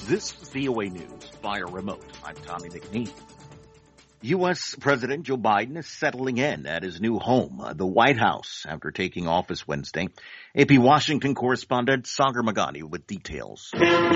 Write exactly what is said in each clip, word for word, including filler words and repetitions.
This is V O A News via remote. I'm Tommy McNeil. U S. President Joe Biden is settling in at his new home, the White House, after taking office Wednesday. A P Washington correspondent Sagar Meghani with details.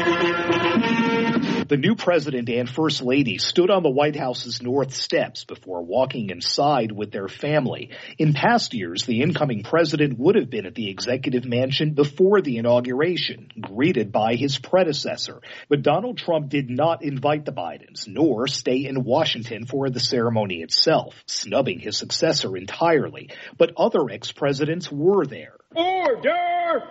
The new president and first lady stood on the White House's north steps before walking inside with their family. In past years, the incoming president would have been at the executive mansion before the inauguration, greeted by his predecessor. But Donald Trump did not invite the Bidens, nor stay in Washington for the ceremony itself, snubbing his successor entirely. But other ex-presidents were there. Order!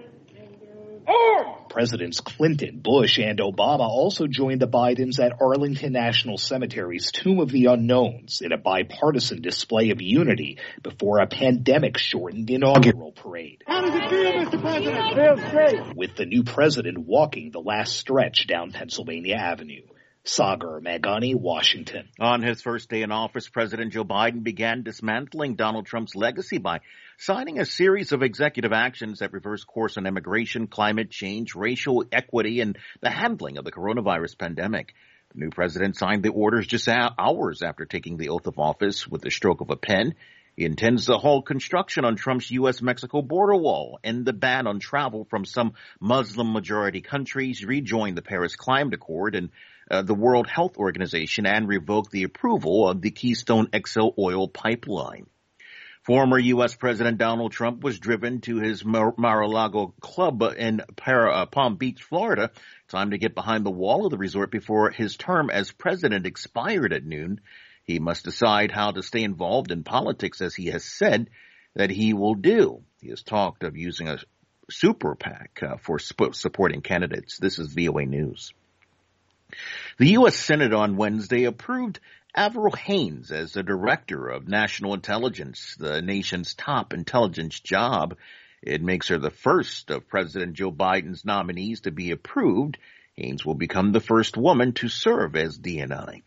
Order! Presidents Clinton, Bush, and Obama also joined the Bidens at Arlington National Cemetery's Tomb of the Unknowns in a bipartisan display of unity before a pandemic-shortened inaugural parade. How does it feel, Mister President? Feels great. With the new president walking the last stretch down Pennsylvania Avenue. Sagar Meghani, Washington. On his first day in office, President Joe Biden began dismantling Donald Trump's legacy by signing a series of executive actions that reverse course on immigration, climate change, racial equity, and the handling of the coronavirus pandemic. The new president signed the orders just hours after taking the oath of office with the stroke of a pen. He intends to halt construction on Trump's U S Mexico border wall, end the ban on travel from some Muslim-majority countries, rejoin the Paris Climate Accord and uh, the World Health Organization, and revoke the approval of the Keystone X L oil pipeline. Former U S. President Donald Trump was driven to his Mar- Mar-a-Lago club in Par- uh, Palm Beach, Florida. Time to get behind the wall of the resort before his term as president expired at noon. He must decide how to stay involved in politics, as he has said that he will do. He has talked of using a super PAC uh, for sp- supporting candidates. This is V O A News. The U S. Senate on Wednesday approved Avril Haines as the Director of National Intelligence, the nation's top intelligence job. It makes her the first of President Joe Biden's nominees to be approved. Haines will become the first woman to serve as D N I.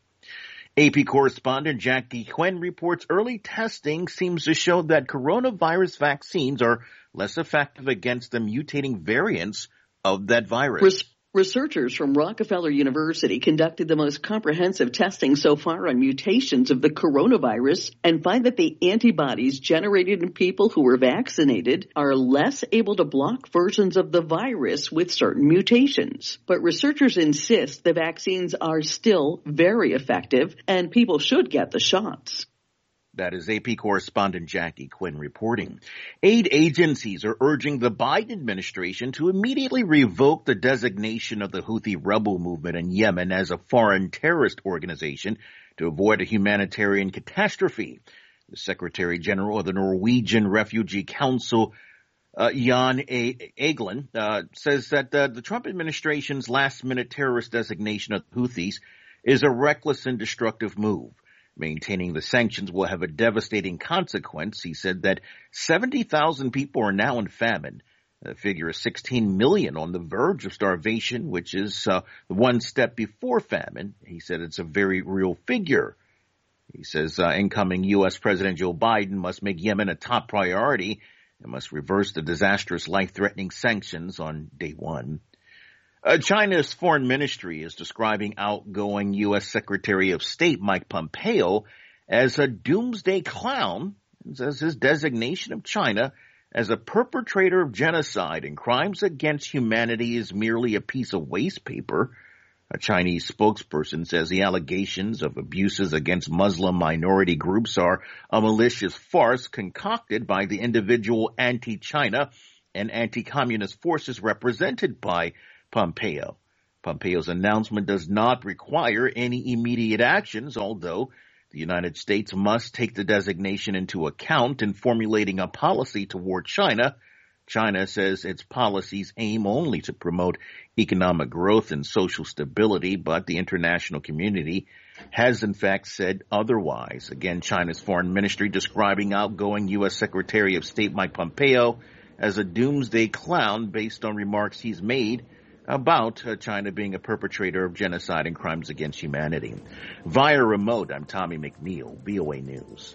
A P correspondent Jackie Quinn reports early testing seems to show that coronavirus vaccines are less effective against the mutating variants of that virus. Res- Researchers from Rockefeller University conducted the most comprehensive testing so far on mutations of the coronavirus and find that the antibodies generated in people who were vaccinated are less able to block versions of the virus with certain mutations. But researchers insist the vaccines are still very effective and people should get the shots. That is A P correspondent Jackie Quinn reporting. Aid agencies are urging the Biden administration to immediately revoke the designation of the Houthi rebel movement in Yemen as a foreign terrorist organization to avoid a humanitarian catastrophe. The Secretary General of the Norwegian Refugee Council, uh, Jan Egeland, uh, says that uh, the Trump administration's last-minute terrorist designation of the Houthis is a reckless and destructive move. Maintaining the sanctions will have a devastating consequence. He said that seventy thousand people are now in famine. The figure is sixteen million on the verge of starvation, which is uh, one step before famine. He said it's a very real figure. He says uh, incoming U S. President Joe Biden must make Yemen a top priority and must reverse the disastrous life-threatening sanctions on day one. Uh, China's foreign ministry is describing outgoing U S. Secretary of State Mike Pompeo as a doomsday clown, and says his designation of China as a perpetrator of genocide and crimes against humanity is merely a piece of waste paper. A Chinese spokesperson says the allegations of abuses against Muslim minority groups are a malicious farce concocted by the individual anti-China and anti-communist forces represented by Pompeo. Pompeo's announcement does not require any immediate actions, although the United States must take the designation into account in formulating a policy toward China. China says its policies aim only to promote economic growth and social stability, but the international community has in fact said otherwise. Again, China's foreign ministry describing outgoing U S. Secretary of State Mike Pompeo as a doomsday clown based on remarks he's made about uh, China being a perpetrator of genocide and crimes against humanity. Via remote, I'm Tommy McNeil, V O A News.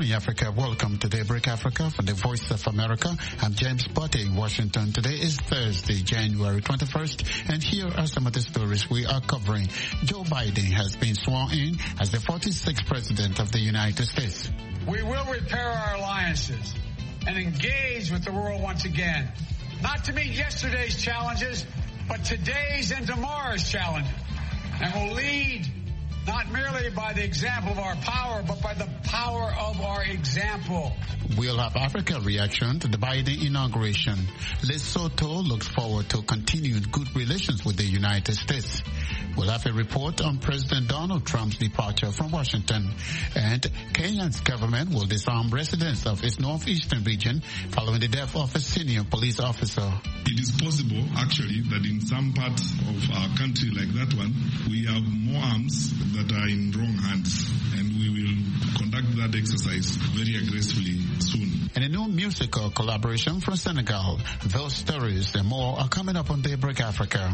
morning, Africa. Welcome to Daybreak Africa from the Voice of America. I'm James Botte in Washington. Today is Thursday, January twenty-first, and here are some of the stories we are covering. Joe Biden has been sworn in as the forty-sixth President of the United States. We will repair our alliances and engage with the world once again, not to meet yesterday's challenges, but today's and tomorrow's challenges, and will lead not merely by the example of our power, but by the power of our example. We'll have Africa reaction to the Biden inauguration. Lesotho looks forward to continued good relations with the United States. We'll have a report on President Donald Trump's departure from Washington. And Kenya's government will disarm residents of its northeastern region following the death of a senior police officer. It is possible, actually, that in some parts of our country like that one, we have more arms that are in wrong hands, and we will conduct that exercise very aggressively soon. And a new musical collaboration from Senegal. Those stories and more are coming up on Daybreak Africa.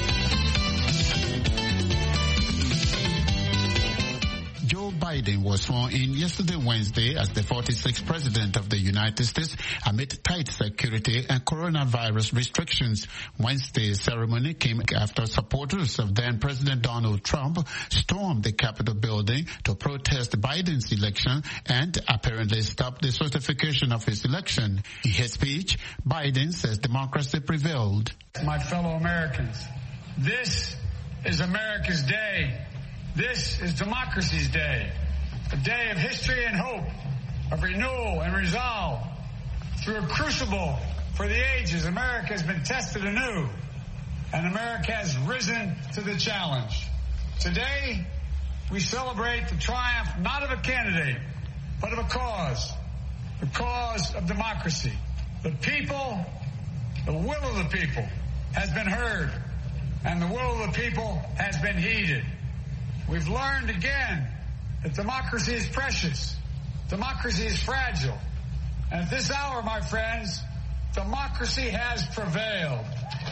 Joe Biden was sworn in yesterday Wednesday as the forty-sixth President of the United States amid tight security and coronavirus restrictions. Wednesday's ceremony came after supporters of then President Donald Trump stormed the Capitol building to protest Biden's election and apparently stop the certification of his election. In his speech, Biden says democracy prevailed. My fellow Americans, this is America's day. This is democracy's day, a day of history and hope, of renewal and resolve. Through a crucible for the ages, America has been tested anew, and America has risen to the challenge. Today, we celebrate the triumph not of a candidate, but of a cause, the cause of democracy. The people, the will of the people has been heard, and the will of the people has been heeded. We've learned again that democracy is precious. Democracy is fragile. And at this hour, my friends, democracy has prevailed.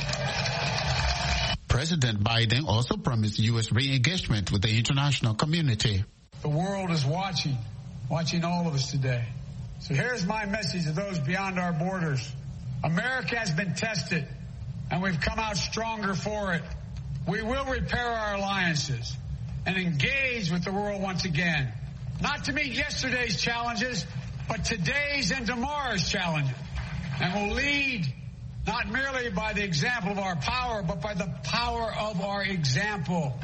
President Biden also promised U S re-engagement with the international community. The world is watching, watching all of us today. So here's my message to those beyond our borders. America has been tested, and we've come out stronger for it. We will repair our alliances and engage with the world once again, not to meet yesterday's challenges, but today's and tomorrow's challenges, and will lead not merely by the example of our power, but by the power of our example.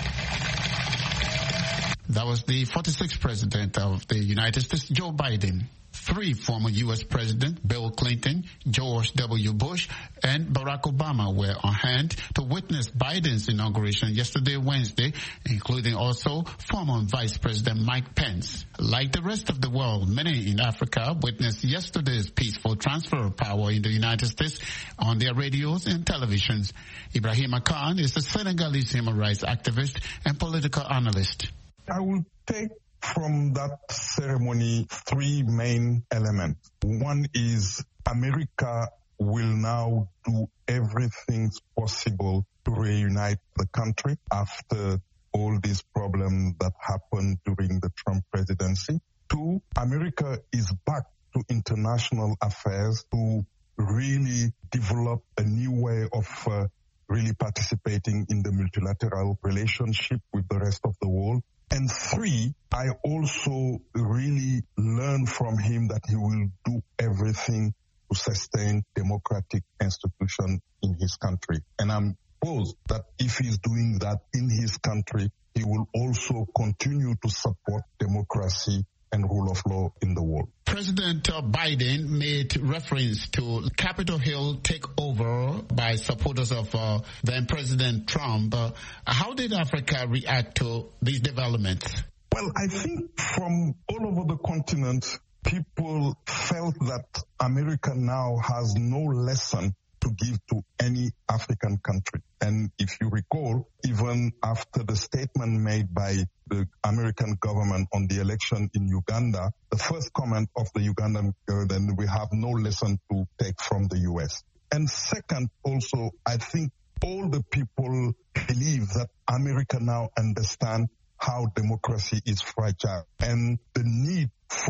That was the forty-sixth President of the United States, Joe Biden. Three former U S presidents, Bill Clinton, George W. Bush, and Barack Obama, were on hand to witness Biden's inauguration yesterday, Wednesday, including also former Vice President Mike Pence. Like the rest of the world, many in Africa witnessed yesterday's peaceful transfer of power in the United States on their radios and televisions. Ibrahima Khan is a Senegalese human rights activist and political analyst. I will take from that ceremony three main elements. One is America will now do everything possible to reunite the country after all these problems that happened during the Trump presidency. Two, America is back to international affairs to really develop a new way of uh, really participating in the multilateral relationship with the rest of the world. And three, I also really learned from him that he will do everything to sustain democratic institutions in his country. And I'm supposed that if he's doing that in his country, he will also continue to support democracy and rule of law in the world. President Biden made reference to Capitol Hill takeover by supporters of uh, then President Trump. Uh, how did Africa react to these developments? Well, I think from all over the continent, people felt that America now has no lesson to give to any African country. And if you recall, even after the statement made by the American government on the election in Uganda, the first comment of the Ugandan government, we have no lesson to take from the U S. And second, also, I think all the people believe that America now understands how democracy is fragile and the need for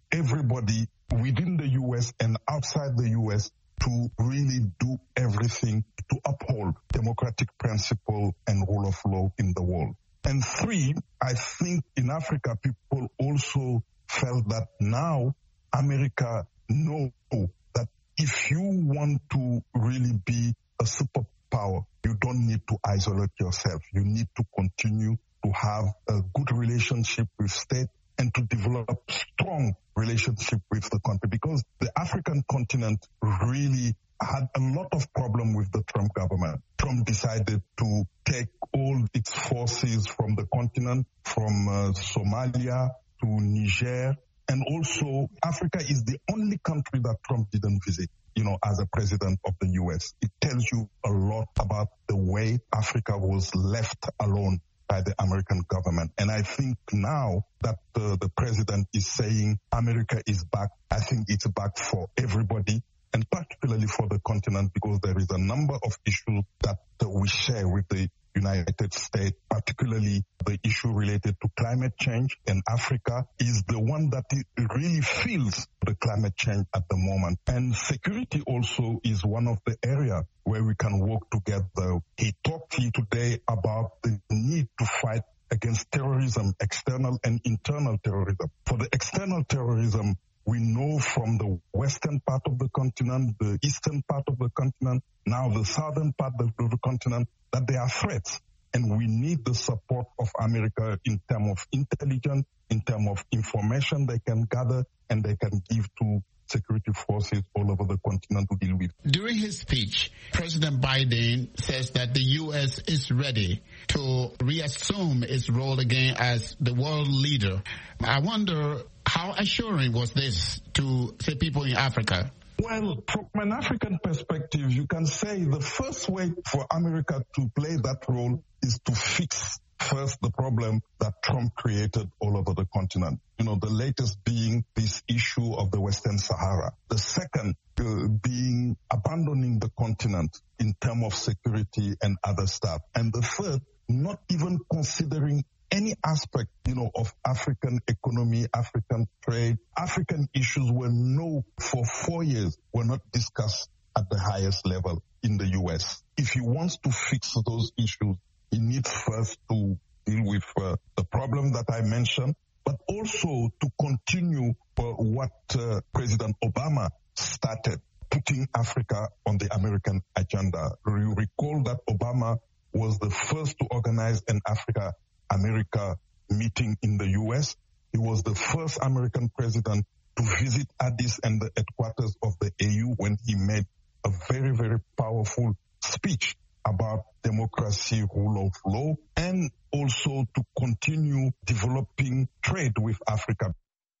everybody within the U S and outside the U S to really do everything to uphold democratic principle and rule of law in the world. And three, I think in Africa, people also felt that now America knows that if you want to really be a superpower, you don't need to isolate yourself. You need to continue to have a good relationship with state and to develop strong relationship with the country, because the African continent really had a lot of problem with the Trump government. Trump decided to take all its forces from the continent, from uh, Somalia to Niger, and also Africa is the only country that Trump didn't visit, you know, as a president of the U S. It tells you a lot about the way Africa was left alone by the American government. And I think now that uh, the president is saying America is back, I think it's back for everybody, and particularly for the continent, because there is a number of issues that uh, we share with the United States, particularly the issue related to climate change. And Africa is the one that really feels the climate change at the moment. And security also is one of the areas where we can work together. He talked here today about the need to fight against terrorism, external and internal terrorism. For the external terrorism, we know from the western part of the continent, the eastern part of the continent, now the southern part of the continent, that there are threats. And we need the support of America in terms of intelligence, in terms of information they can gather and they can give to security forces all over the continent to deal with. During his speech, President Biden says that the U S is ready to reassume its role again as the world leader. I wonder, how assuring was this to, say, people in Africa? Well, from an African perspective, you can say the first way for America to play that role is to fix first the problem that Trump created all over the continent. You know, the latest being this issue of the Western Sahara. The second uh, being abandoning the continent in terms of security and other stuff. And the third, not even considering any aspect, you know, of African economy, African trade. African issues were no, for four years, were not discussed at the highest level in the U S. If he wants to fix those issues, he needs first to deal with uh, the problem that I mentioned, but also to continue uh, what uh, President Obama started, putting Africa on the American agenda. You recall that Obama was the first to organize an Africa America meeting in the U S. He was the first American president to visit Addis and the headquarters of the A U when he made a very, very powerful speech about democracy, rule of law, and also to continue developing trade with Africa.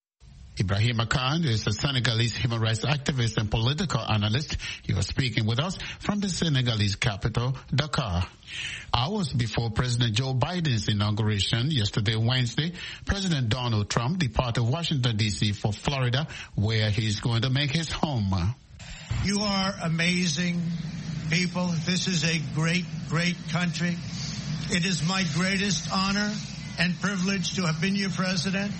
Ibrahima Khan is a Senegalese human rights activist and political analyst. He was speaking with us from the Senegalese capital, Dakar. Hours before President Joe Biden's inauguration yesterday, Wednesday, President Donald Trump departed Washington, D C for Florida, where he's going to make his home. You are amazing people. This is a great, great country. It is my greatest honor and privilege to have been your president.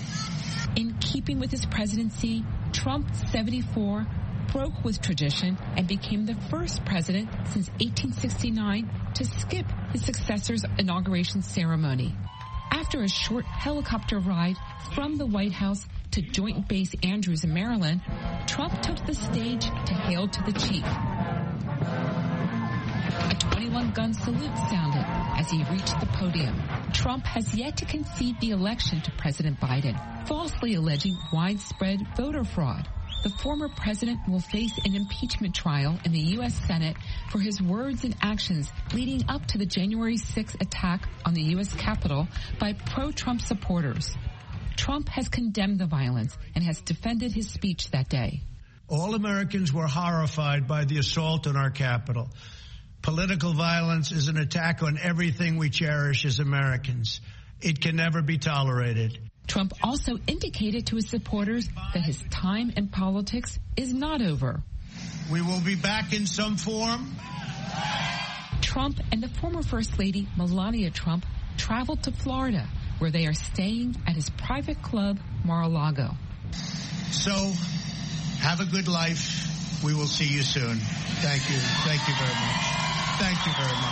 In keeping with his presidency, Trump, seventy-four, broke with tradition and became the first president since eighteen sixty-nine to skip his successor's inauguration ceremony. After a short helicopter ride from the White House to Joint Base Andrews in Maryland, Trump took the stage to hail to the chief. A twenty-one gun salute sounded as he reached the podium. Trump has yet to concede the election to President Biden, falsely alleging widespread voter fraud. The former president will face an impeachment trial in the U S Senate for his words and actions leading up to the January sixth attack on the U S Capitol by pro-Trump supporters. Trump has condemned the violence and has defended his speech that day. All Americans were horrified by the assault on our Capitol. Political violence is an attack on everything we cherish as Americans. It can never be tolerated. Trump also indicated to his supporters that his time in politics is not over. We will be back in some form. Trump and the former First Lady, Melania Trump, traveled to Florida, where they are staying at his private club, Mar-a-Lago. So, have a good life. We will see you soon. Thank you. Thank you very much. Thank you very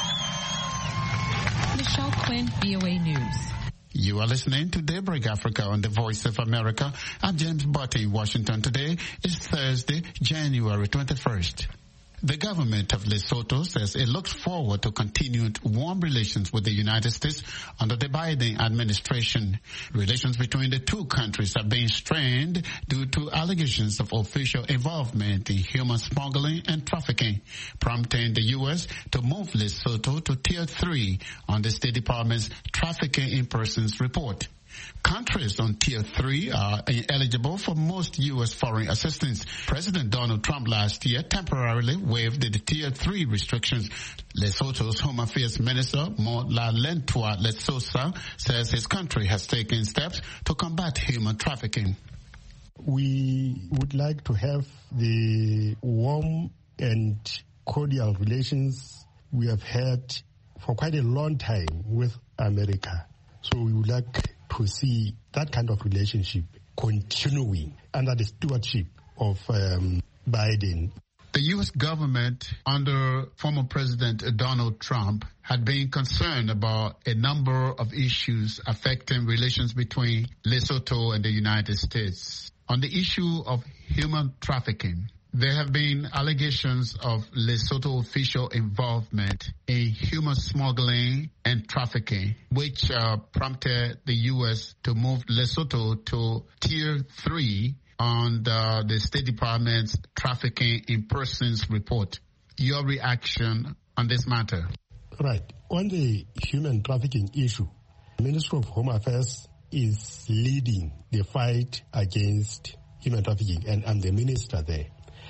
much. Michelle Quinn, V O A News. You are listening to Daybreak Africa on the Voice of America. I'm James Butte in Washington. Today is Thursday, January twenty-first. The government of Lesotho says it looks forward to continued warm relations with the United States under the Biden administration. Relations between the two countries have been strained due to allegations of official involvement in human smuggling and trafficking, prompting the U S to move Lesotho to Tier three on the State Department's Trafficking in Persons report. Countries on Tier three are ineligible for most U S foreign assistance. President Donald Trump last year temporarily waived the Tier three restrictions. Lesotho's Home Affairs Minister, Molalentwa Lesosa, says his country has taken steps to combat human trafficking. We would like to have the warm and cordial relations we have had for quite a long time with America. So we would like to see that kind of relationship continuing under the stewardship of um, Biden. The U S government under former President Donald Trump had been concerned about a number of issues affecting relations between Lesotho and the United States. On the issue of human trafficking, there have been allegations of Lesotho official involvement in human smuggling and trafficking, which uh, prompted the U S to move Lesotho to Tier three on the, the State Department's Trafficking in Persons report. Your reaction on this matter? Right. On the human trafficking issue, the Minister of Home Affairs is leading the fight against human trafficking, and I'm the minister there.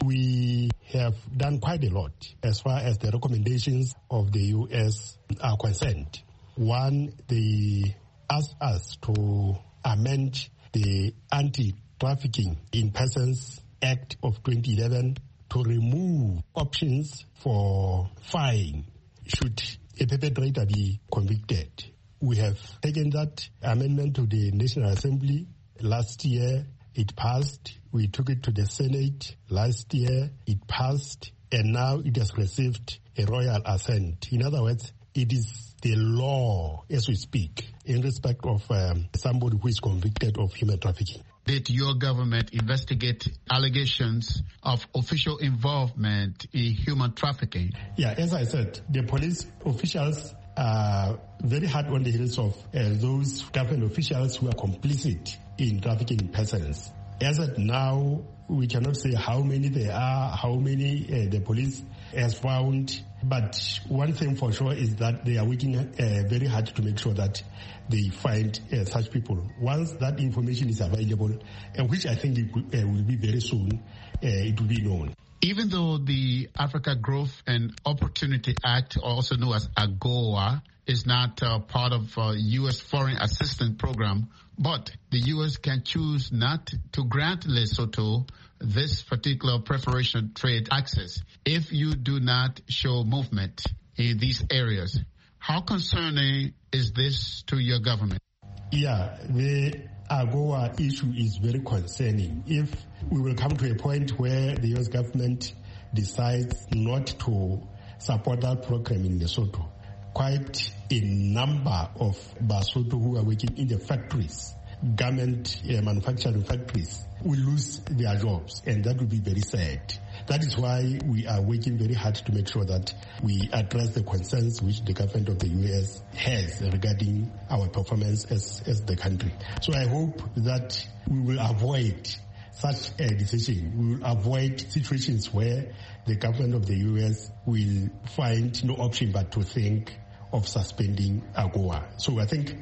We have done quite a lot as far as the recommendations of the U S are concerned. One, they asked us to amend the Anti-Trafficking in Persons Act of twenty eleven to remove options for fine should a perpetrator be convicted. We have taken that amendment to the National Assembly last year. It passed. We took it to the Senate last year. It passed. And now it has received a royal assent. In other words, it is the law as we speak in respect of um, somebody who is convicted of human trafficking. Did your government investigate allegations of official involvement in human trafficking? Yeah, as I said, the police officials are very hard on the heels of uh, those government officials who are complicit in trafficking persons. As of now, we cannot say how many there are, how many uh, the police has found, but one thing for sure is that they are working uh, very hard to make sure that they find uh, such people. Once that information is available, uh, which I think it will, uh, will be very soon, uh, it will be known. Even though the Africa Growth and Opportunity Act, also known as AGOA, is not uh, part of uh, U S foreign assistance program, but the U S can choose not to grant Lesotho this particular preferential trade access if you do not show movement in these areas. How concerning is this to your government? Yeah, the AGOA issue is very concerning. If we will come to a point where the U S government decides not to support that program in Lesotho, quite a number of Basotho who are working in the factories, garment uh, manufacturing factories, will lose their jobs, and that will be very sad. That is why we are working very hard to make sure that we address the concerns which the government of the U S has regarding our performance as, as the country. So I hope that we will avoid such a decision. We will avoid situations where the government of the U S will find no option but to think of suspending AGOA. So I think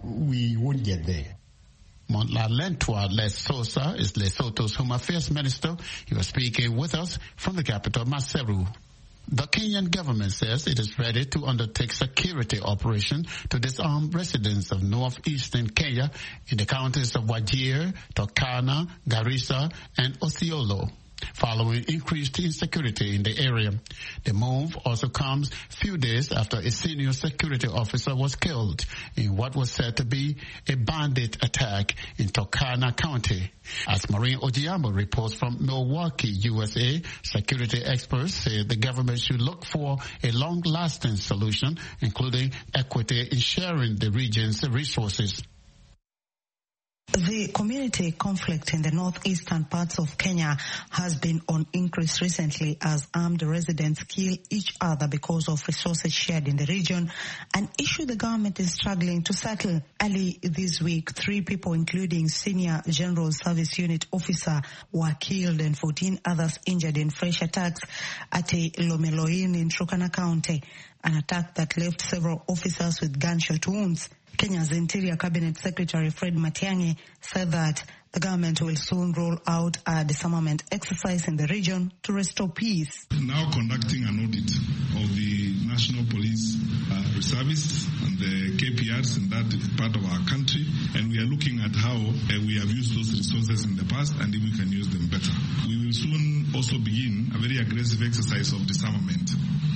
we won't get there. Molalentwa Lesosa is Lesotho's Home Affairs Minister. He was speaking with us from the capital, Maseru. The Kenyan government says it is ready to undertake security operation to disarm residents of northeastern Kenya in the counties of Wajir, Turkana, Garissa, and Isiolo. following increased insecurity in the area. The move also comes few days after a senior security officer was killed in what was said to be a bandit attack in Turkana County. As Maureen Ojiambo reports from Milwaukee, U S A, security experts say the government should look for a long-lasting solution, including equity in sharing the region's resources. The community conflict in the northeastern parts of Kenya has been on increase recently as armed residents kill each other because of resources shared in the region, an issue the government is struggling to settle. Early this week, three people, including Senior General Service Unit officer, were killed and fourteen others injured in fresh attacks at a Lomeloin in Turkana County, an attack that left several officers with gunshot wounds. Kenya's Interior Cabinet Secretary Fred Matiang'i said that the government will soon roll out a disarmament exercise in the region to restore peace. Now conducting an audit of the National Police uh, Service and the K P Rs in that part of our country, and we are looking at how uh, we have used those resources in the past and if we can use them better. We will soon also begin a very aggressive exercise of disarmament.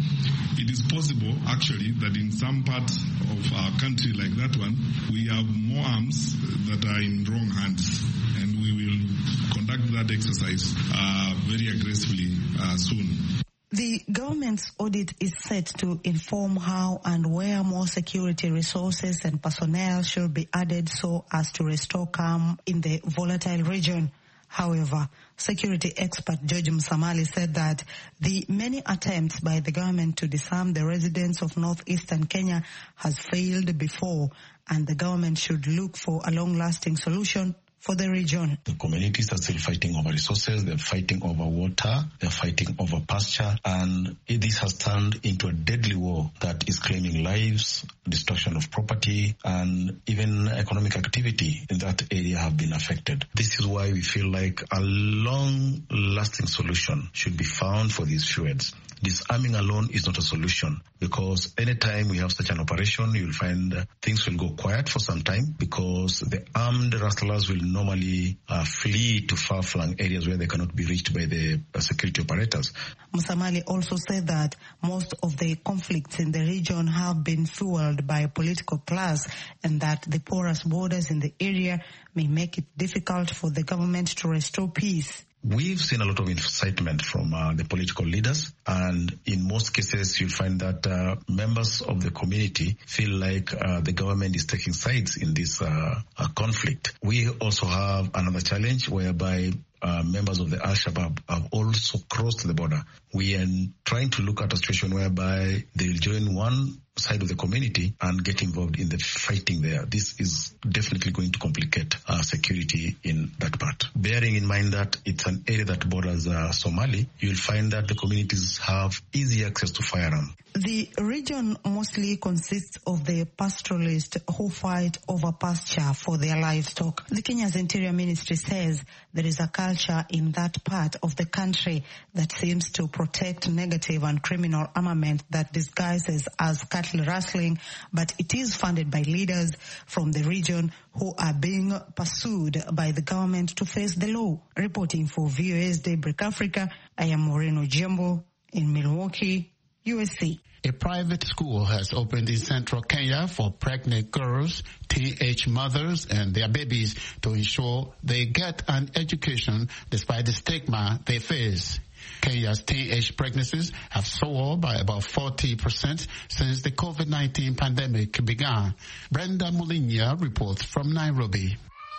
It is possible, actually, that in some parts of our country like that one, we have more arms that are in wrong hands, and we will conduct that exercise uh, very aggressively uh, soon. The government's audit is set to inform how and where more security resources and personnel should be added so as to restore calm in the volatile region. However, security expert George Msamali said that the many attempts by the government to disarm the residents of northeastern Kenya has failed before, and the government should look for a long-lasting solution for the region. The communities are still fighting over resources, they're fighting over water, they're fighting over pasture, and this has turned into a deadly war that is claiming lives, destruction of property, and even economic activity in that area have been affected. This is why we feel like a long-lasting solution should be found for these feuds. Disarming alone is not a solution, because anytime we have such an operation, you'll find uh, things will go quiet for some time, because the armed rustlers will normally uh, flee to far-flung areas where they cannot be reached by the uh, security operators. Musamali also said that most of the conflicts in the region have been fueled by a political class, and that the porous borders in the area may make it difficult for the government to restore peace. We've seen a lot of incitement from uh, the political leaders, and in most cases you'll find that uh, members of the community feel like uh, the government is taking sides in this uh, uh, conflict. We also have another challenge whereby uh, members of the Al-Shabaab have also crossed the border. We are trying to look at a situation whereby they'll join one side of the community and get involved in the fighting there. This is definitely going to complicate uh, security in that part. Bearing in mind that it's an area that borders uh, Somali, you'll find that the communities have easy access to firearms. The region mostly consists of the pastoralists who fight over pasture for their livestock. The Kenya's Interior Ministry says there is a culture in that part of the country that seems to protect negative and criminal armament that disguises as cattle rustling, but it is funded by leaders from the region who are being pursued by the government to face the law. Reporting for V O A's Daybreak Africa, I am Maureen Ojiambo in Milwaukee, U S A. A private school has opened in central Kenya for pregnant girls, teenage mothers, and their babies to ensure they get an education despite the stigma they face. Kenya's teenage pregnancies have soared by about forty percent since the COVID nineteen pandemic began. Brenda Mulinya reports from Nairobi.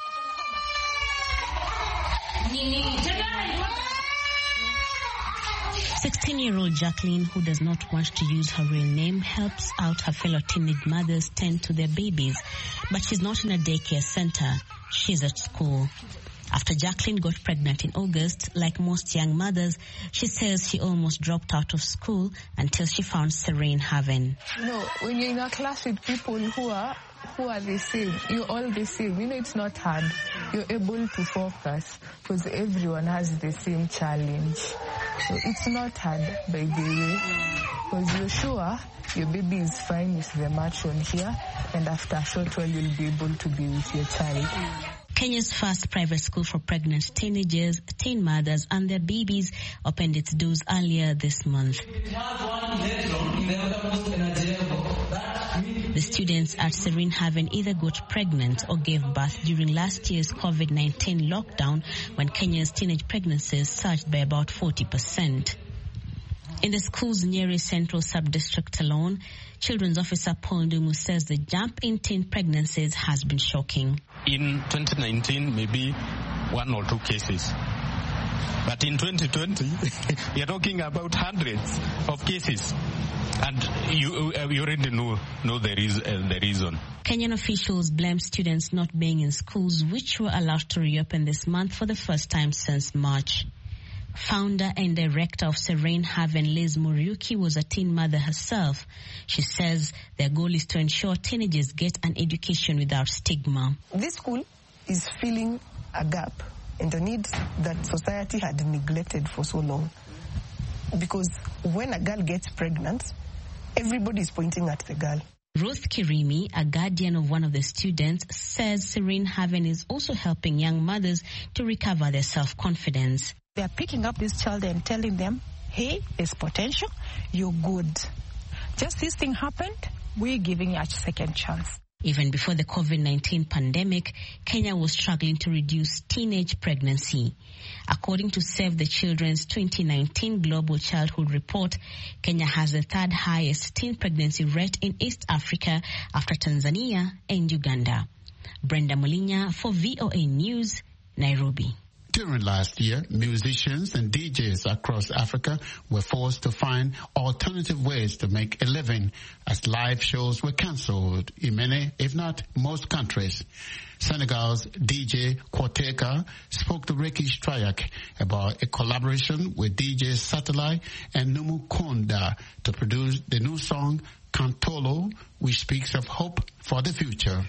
sixteen-year-old Jacqueline, who does not want to use her real name, helps out her fellow teenage mothers tend to their babies. But she's not in a daycare center. She's at school. After Jacqueline got pregnant in August, like most young mothers, she says she almost dropped out of school until she found Serene Haven. No, when you're in a class with people who are who are the same, you're all the same. You know, it's not hard. You're able to focus because everyone has the same challenge. So it's not hard, by the way, because you're sure your baby is fine with the match on here, and after a short while you'll be able to be with your child. Kenya's first private school for pregnant teenagers, teen mothers and their babies opened its doors earlier this month. The students at Serene Haven either got pregnant or gave birth during last year's COVID nineteen lockdown, when Kenya's teenage pregnancies surged by about forty percent. In the school's Nyeri Central Sub-District alone, Children's Officer Paul Ndumu says the jump in teen pregnancies has been shocking. In twenty nineteen, maybe one or two cases. But in twenty twenty, we are talking about hundreds of cases. And you, uh, you already know, know there is, uh, the reason. Kenyan officials blame students not being in schools, which were allowed to reopen this month for the first time since March. Founder and director of Serene Haven, Liz Muriuki, was a teen mother herself. She says their goal is to ensure teenagers get an education without stigma. This school is filling a gap in the need that society had neglected for so long. Because when a girl gets pregnant, everybody is pointing at the girl. Ruth Kirimi, a guardian of one of the students, says Serene Haven is also helping young mothers to recover their self-confidence. They are picking up this child and telling them, hey, there's potential, you're good. Just this thing happened, we're giving you a second chance. Even before the COVID nineteen pandemic, Kenya was struggling to reduce teenage pregnancy. According to Save the Children's twenty nineteen Global Childhood Report, Kenya has the third highest teen pregnancy rate in East Africa after Tanzania and Uganda. Brenda Mulinya for V O A News, Nairobi. During last year, musicians and D Js across Africa were forced to find alternative ways to make a living as live shows were cancelled in many, if not most countries. Senegal's D J Quarteka spoke to Ricky Strayak about a collaboration with D J Satellite and Numukunda to produce the new song Kantolo, which speaks of hope for the future.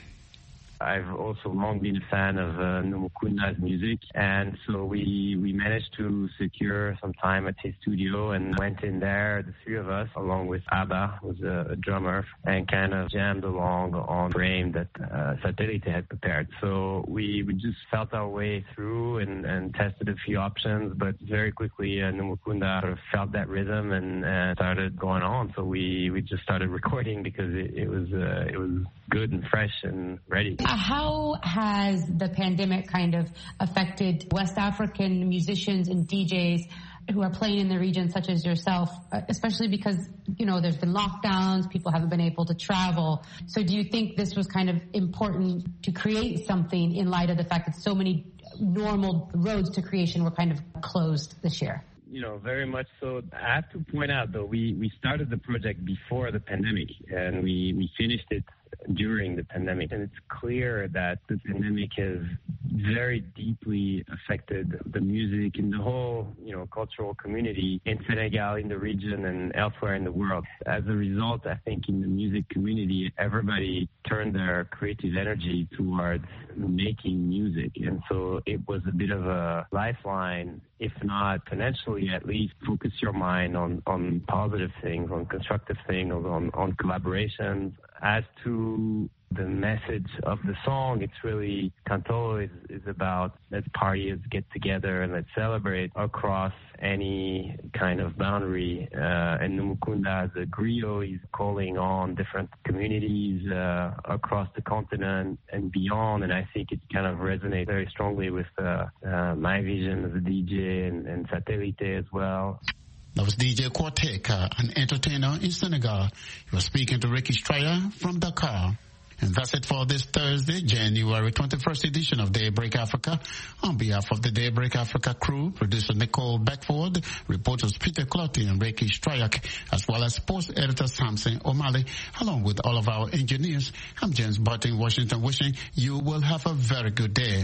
I've also long been a fan of uh, Numukunda's music, and so we we managed to secure some time at his studio and went in there, the three of us, along with Abba, who's a, a drummer, and kind of jammed along on frame that uh, Satellite had prepared. So we, we just felt our way through and, and tested a few options, but very quickly uh, Numukunda sort of felt that rhythm and uh, started going on. So we, we just started recording because it, it was uh, it was good and fresh and ready. How has the pandemic kind of affected West African musicians and D Js who are playing in the region, such as yourself, especially because, you know, there's been lockdowns, people haven't been able to travel. So do you think this was kind of important to create something in light of the fact that so many normal roads to creation were kind of closed this year? You know, very much so. I have to point out, though, we, we started the project before the pandemic, and we, we finished it during the pandemic. And it's clear that the pandemic has very deeply affected the music and the whole, you know, cultural community in Senegal, in the region, and elsewhere in the world. As a result, I think in the music community, everybody turned their creative energy towards making music. And so it was a bit of a lifeline, if not potentially, at least focus your mind on, on positive things, on constructive things, on, on collaborations. As to the message of the song, it's really, Kantolo is, is about let's party, let's get together, and let's celebrate across any kind of boundary. Uh, and Numukunda, as a griot, is calling on different communities uh, across the continent and beyond. And I think it kind of resonates very strongly with uh, uh, my vision as a D J and, and Satellite as well. That was D J Quarteka, an entertainer in Senegal. He was speaking to Ricky Stryer from Dakar. And that's it for this Thursday, January twenty-first edition of Daybreak Africa. On behalf of the Daybreak Africa crew, producer Nicole Beckford, reporters Peter Clotty and Ricky Stryak, as well as sports editor Samson O'Malley, along with all of our engineers, I'm James Barton, Washington, wishing you will have a very good day.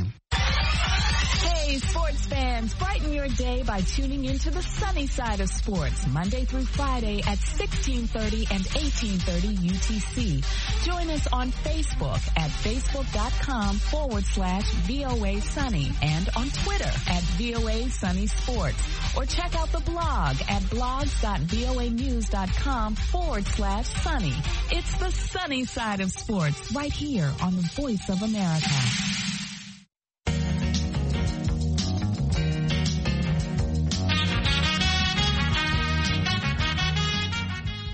Hey, sports fans, brighten your day by tuning into the sunny side of sports, Monday through Friday at sixteen thirty and eighteen thirty U T C. Join us on Facebook at facebook.com forward slash VOA Sunny and on Twitter at VOA Sunny Sports. Or check out the blog at blogs.voanews.com forward slash sunny. It's the sunny side of sports right here on the Voice of America.